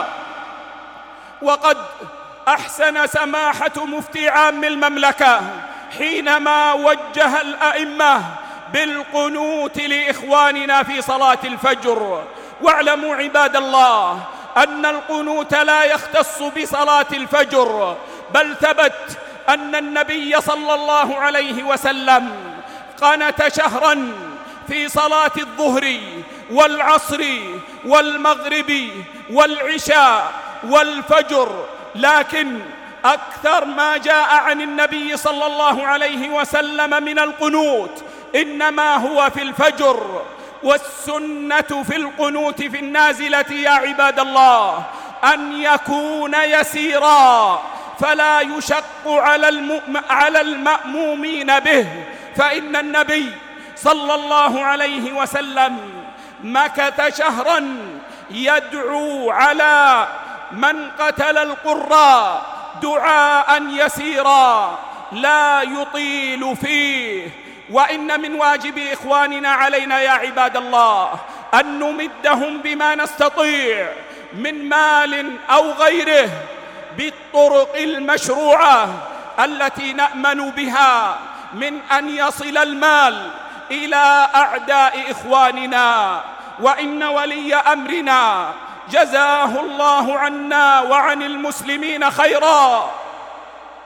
وقد أحسن سماحة مفتي عام المملكة حينما وجه الأئمة بالقنوت لإخواننا في صلاة الفجر. واعلموا عباد الله أن القنوت لا يختص بصلاة الفجر، بل ثبت أن النبي صلى الله عليه وسلم قنت شهرا في صلاة الظهر والعصر والمغرب والعشاء والفجر. لكن أكثر ما جاء عن النبي صلى الله عليه وسلم من القنوت إنما هو في الفجر. والسنة في القنوت في النازلة يا عباد الله أن يكون يسيرا، فلا يشق على المأمومين به. فإن النبي صلى الله عليه وسلم مكث شهرا يدعو على من قتل القراء دعاء يسيرا لا يطيل فيه. وإن من واجب إخواننا علينا يا عباد الله أن نمدهم بما نستطيع من مال أو غيره بالطرق المشروعة التي نأمن بها من أن يصل المال إلى أعداء إخواننا. وإن ولي أمرنا جزاه الله عنا وعن المسلمين خيرا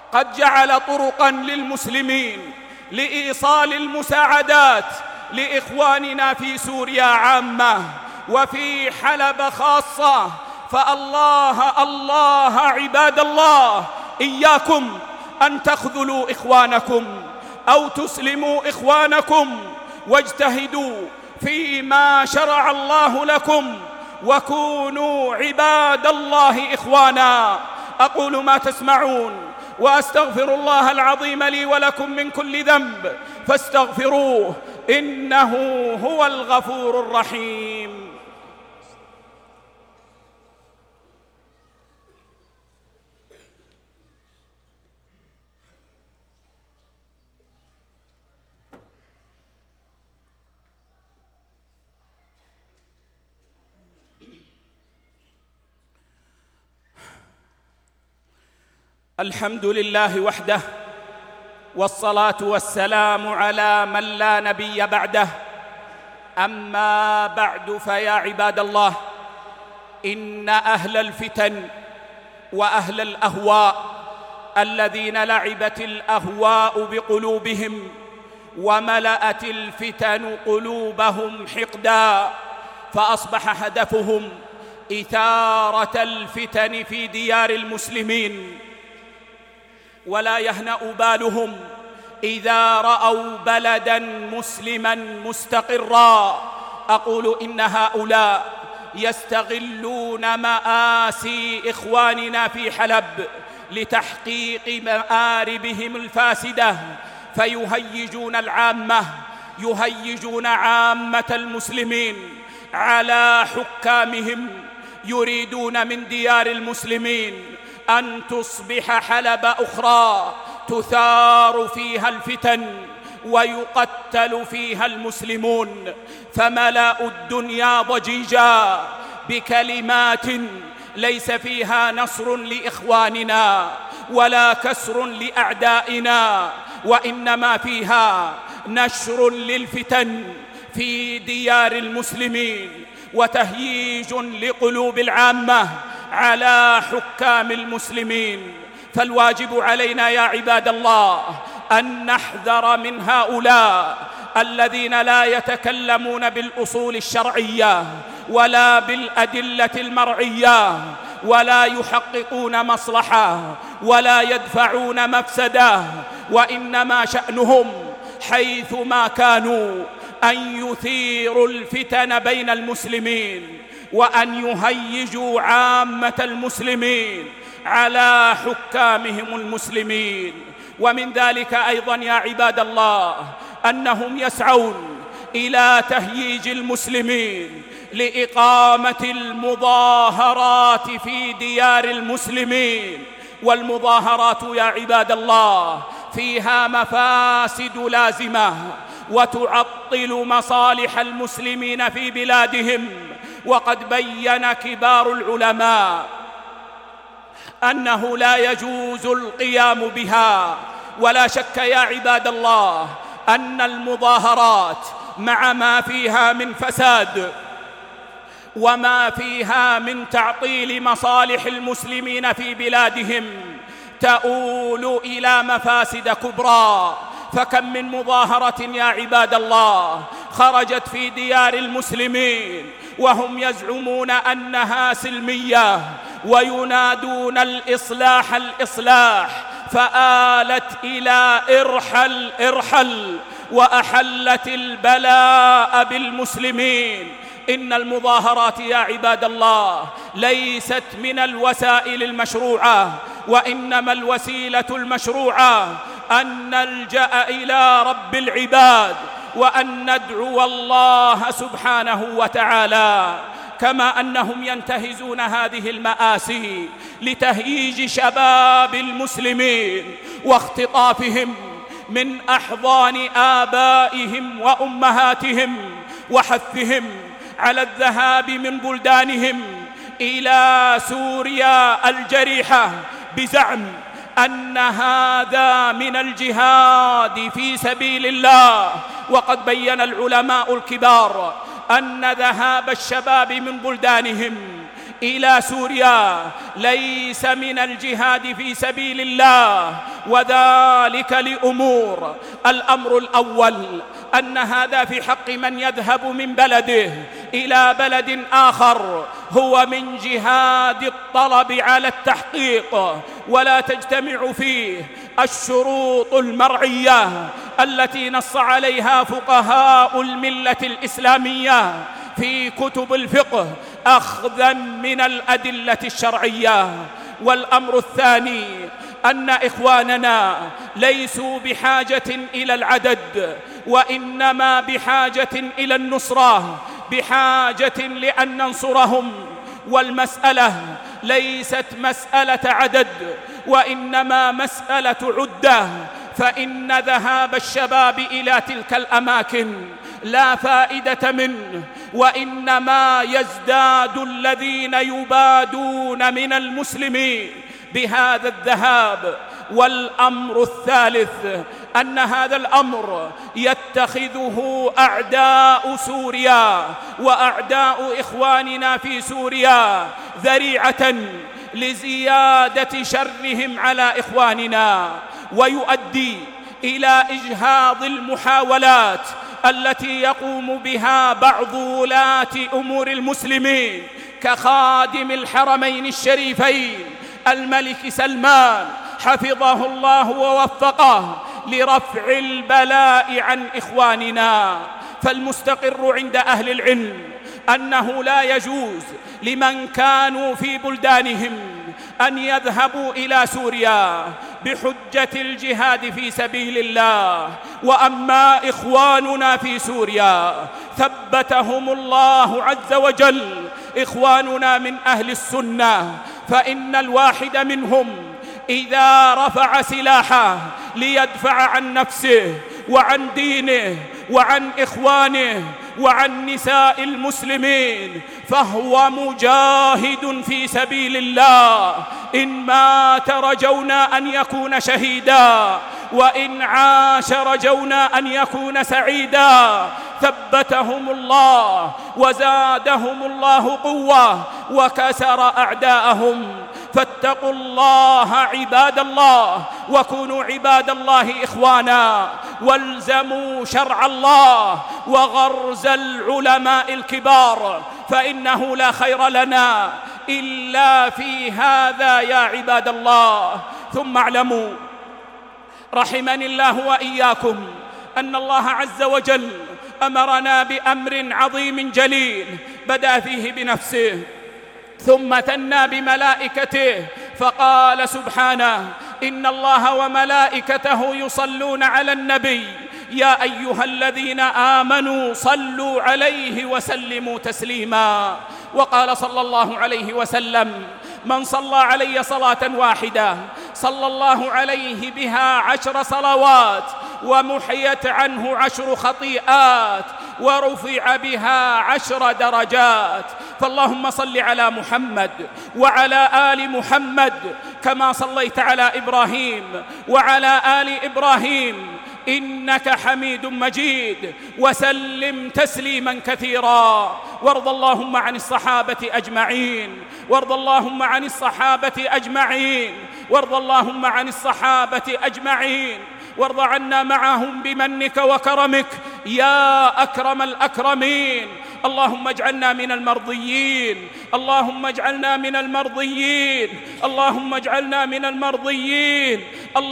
قد جعل طرقاً للمسلمين لإيصال المساعدات لإخواننا في سوريا عامة وفي حلب خاصة. فالله الله عباد الله، إياكم أن تخذلوا إخوانكم أو تسلموا إخوانكم، واجتهدوا فيما شرع الله لكم، وكونوا عباد الله إخوانا. أقول ما تسمعون، وأستغفر الله العظيم لي ولكم من كل ذنب، فاستغفروه إنه هو الغفور الرحيم. الحمد لله وحده، والصلاة والسلام على من لا نبي بعده. أما بعد، فيا عباد الله، إن أهل الفتن وأهل الأهواء الذين لعبت الأهواء بقلوبهم وملأت الفتن قلوبهم حقدا، فأصبح هدفهم إثارة الفتن في ديار المسلمين، ولا يهنأ بالهم إذا رأوا بلداً مسلماً مستقراً. أقول إن هؤلاء يستغلون مآسي إخواننا في حلب لتحقيق مآربهم الفاسدة، فيهيجون العامة، يهيجون عامة المسلمين على حكامهم، يريدون من ديار المسلمين أن تصبح حلب أخرى تثار فيها الفتن ويقتل فيها المسلمون، فملأوا الدنيا ضجيجا بكلمات ليس فيها نصر لإخواننا ولا كسر لأعدائنا، وإنما فيها نشر للفتن في ديار المسلمين وتهييج لقلوب العامة على حكام المسلمين. فالواجب علينا يا عباد الله أن نحذر من هؤلاء الذين لا يتكلمون بالأصول الشرعية ولا بالأدلة المرعية، ولا يحققون مصلحة ولا يدفعون مفسدة، وإنما شأنهم حيثما كانوا أن يثيروا الفتن بين المسلمين وأن يهيجوا عامة المسلمين على حكامهم المسلمين. ومن ذلك أيضا يا عباد الله أنهم يسعون إلى تهييج المسلمين لإقامة المظاهرات في ديار المسلمين، والمظاهرات يا عباد الله فيها مفاسد لازمة وتعطل مصالح المسلمين في بلادهم. وقد بين كبار العلماء أنه لا يجوز القيام بها، ولا شك يا عباد الله أن المظاهرات مع ما فيها من فساد وما فيها من تعطيل مصالح المسلمين في بلادهم تؤول إلى مفاسد كبرى. فكم من مظاهرة يا عباد الله خرجت في ديار المسلمين وهم يزعمون أنها سلمية وينادون الإصلاح، فآلت إلى ارحل وأحلت البلاء بالمسلمين. إن المظاهرات يا عباد الله ليست من الوسائل المشروعة، وإنما الوسيلة المشروعة أن نلجأ إلى رب العباد وأن ندعو الله سبحانه وتعالى. كما أنهم ينتهزون هذه المآسي لتهييج شباب المسلمين واختطافهم من أحضان آبائهم وأمهاتهم وحثهم على الذهاب من بلدانهم إلى سوريا الجريحة بزعم أن هذا من الجهاد في سبيل الله. وقد بين العلماء الكبار أن ذهاب الشباب من بلدانهم إلى سوريا ليس من الجهاد في سبيل الله، وذلك لأمور. الأمر الأول أن هذا في حق من يذهب من بلده إلى بلد آخر هو من جهاد الطلب على التحقيق، ولا تجتمع فيه الشروط المرعية التي نص عليها فقهاء الملة الإسلامية في كتب الفقه أخذا من الأدلة الشرعية. والأمر الثاني أن إخواننا ليسوا بحاجة إلى العدد، وإنما بحاجة إلى النصرة، بحاجة لأن ننصرهم. والمسألة ليست مسألة عدد، وإنما مسألة عدة، فإن ذهاب الشباب إلى تلك الأماكن لا فائدة منه، وإنما يزداد الذين يبادون من المسلمين بهذا الذهاب. والأمر الثالث أن هذا الأمر يتخذه أعداء سوريا وأعداء إخواننا في سوريا ذريعة لزيادة شرهم على إخواننا، ويؤدي إلى إجهاض المحاولات التي يقوم بها بعض ولاة أمور المسلمين كخادم الحرمين الشريفين الملك سلمان حفظه الله ووفقه لرفع البلاء عن إخواننا. فالمستقر عند أهل العلم أنه لا يجوز لمن كانوا في بلدانهم أن يذهبوا إلى سوريا بحجة الجهاد في سبيل الله. وأما إخواننا في سوريا ثبتهم الله عز وجل، إخواننا من أهل السنة، فإن الواحد منهم إذا رفع سلاحه ليدفع عن نفسه وعن دينه وعن إخوانه وعن نساء المسلمين فهو مجاهد في سبيل الله. إن مات رجونا أن يكون شهيدا، وإن عاش رجونا أن يكون سعيدا. ثبتهم الله وزادهم الله قوة وكسر أعداءهم. فاتقوا الله عباد الله، وكونوا عباد الله إخوانا، والزموا شرع الله وغرز العلماء الكبار، فإنه لا خير لنا إلا في هذا يا عباد الله. ثم اعلموا رحمني الله وإياكم أن الله عز وجل أمرنا بأمر عظيم جليل بدأ فيه بنفسه ثم ثنى بملائكته، فقال سبحانه: إن الله وملائكته يصلون على النبي يا أيها الذين آمنوا صلوا عليه وسلموا تسليما. وقال صلى الله عليه وسلم: من صلى علي صلاة واحدة صلى الله عليه بها 10 صلوات، ومحيت عنه 10 خطيئات، ورفع بها 10 درجات. فاللهم صل على محمد وعلى آل محمد كما صليت على إبراهيم وعلى آل إبراهيم إنك حميد مجيد، وسلم تسليما كثيرا. وارض اللهم عن الصحابة أجمعين، وارض اللهم عن الصحابة أجمعين، وارض اللهم عن الصحابة أجمعين، وارض عنا معهم بمنك وكرمك يا أكرم الأكرمين. اللهم اجعلنا من المرضيين، اللهم اجعلنا من المرضيين، اللهم اجعلنا من المرضيين.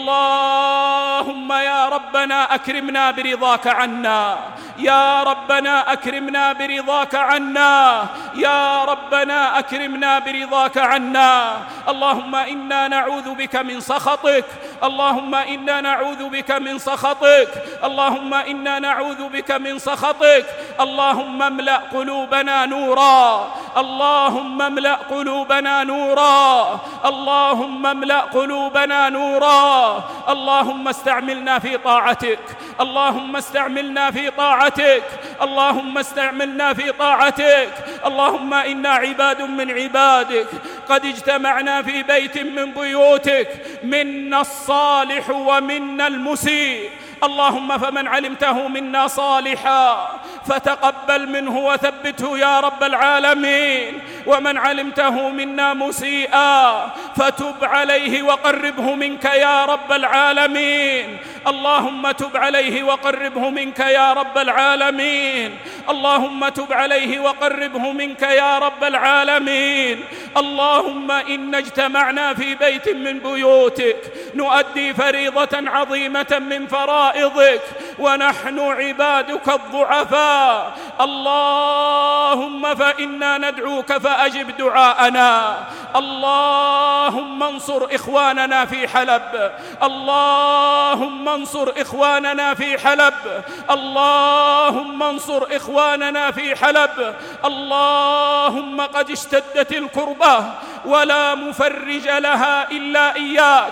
اللهم يا ربنا أكرمنا برضاك عنا، يا ربنا أكرمنا برضاك عنا، يا ربنا أكرمنا برضاك عنا. اللهم إنا نعوذ بك من سخطك، اللهم إنا نعوذ بك من سخطك، اللهم إنا نعوذ بك من سخطك. اللهم املأ قلوبنا نورا، اللهم املأ قلوبنا نورا، اللهم املأ قلوبنا نورا. اللهم استعملنا في طاعتك، اللهم استعملنا في طاعتك، اللهم استعملنا في طاعتك. اللهم إنا عباد من عبادك قد اجتمعنا في بيت من بيوتك، منا الصالح ومنا المسيء. اللهم فمن علمته منا صالحا فتقبل منه وثبته يا رب العالمين. ومن علمته منا مسيئا فتب عليه وقربه منك يا رب العالمين. اللهم تب عليه وقربه منك يا رب العالمين. اللهم تب عليه وقربه منك يا رب العالمين. اللهم إنا اجتمعنا في بيت من بيوتك نؤدي فريضة عظيمة من فرائضك ونحن عبادك الضعفاء. اللهم فإنا ندعوك فأجب دعاءنا. اللهم انصر إخواننا في حلب. اللهم انصر إخواننا في حلب. اللهم انصر إخواننا في حلب. اللهم قد اشتدت الكربة ولا مفرج لها إلا إياك.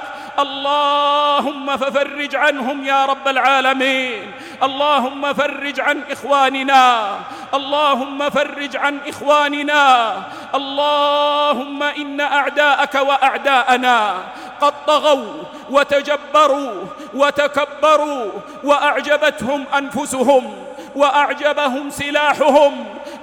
اللهم ففرج عنهم يا رب العالمين. اللهم فرج عن إخواننا. اللهم فرج عن إخواننا. اللهم إن أعداءك وأعداءنا قد طغوا وتجبروا وتكبروا وأعجبتهم أنفسهم وأعجبهم سلاحهم.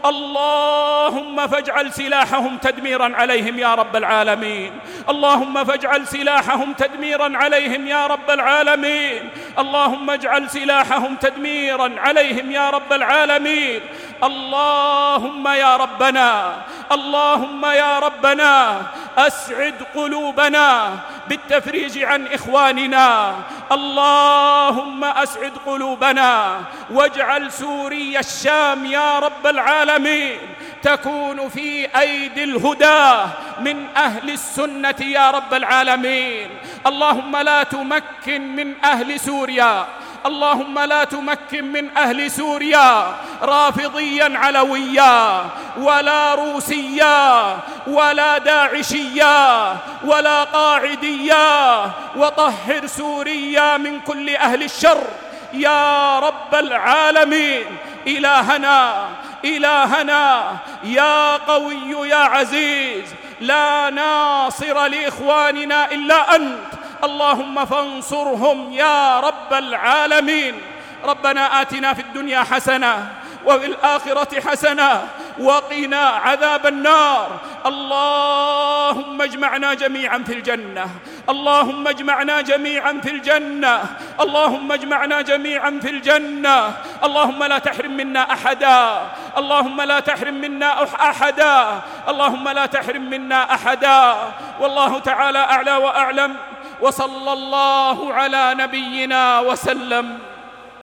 اللهم فاجعل سلاحهم تدميرا عليهم يا رب العالمين. اللهم فاجعل سلاحهم تدميرا عليهم يا رب العالمين. اللهم اجعل سلاحهم تدميرا عليهم يا رب العالمين. اللهم يا ربنا، اللهم يا ربنا أسعد قلوبنا بالتفريج عن إخواننا. اللهم أسعد قلوبنا واجعل سوريا الشام يا رب العالمين تكون في أيدي الهدى من أهل السنة يا رب العالمين. اللهم لا تمكن من أهل سوريا، اللهم لا تمكن من أهل سوريا رافضيا علويا ولا روسيا ولا داعشيا ولا قاعديا، وطهر سوريا من كل أهل الشر يا رب العالمين. إلهنا إلهنا يا قوي يا عزيز، لا ناصر لإخواننا إلا أنت. اللهم فانصرهم يا رب العالمين. ربنا آتنا في الدنيا حسنة وفي الآخرة حسنة وقنا عذاب النار. اللهم اجمعنا جميعا في الجنة. اللهم اجمعنا جميعا في الجنة. اللهم اجمعنا جميعا في الجنة. اللهم لا تحرم منا أحدا. اللهم لا تحرم منا أحدا. اللهم لا تحرم منا أحدا. والله تعالى أعلى وأعلم، وصلى الله على نبينا وسلم.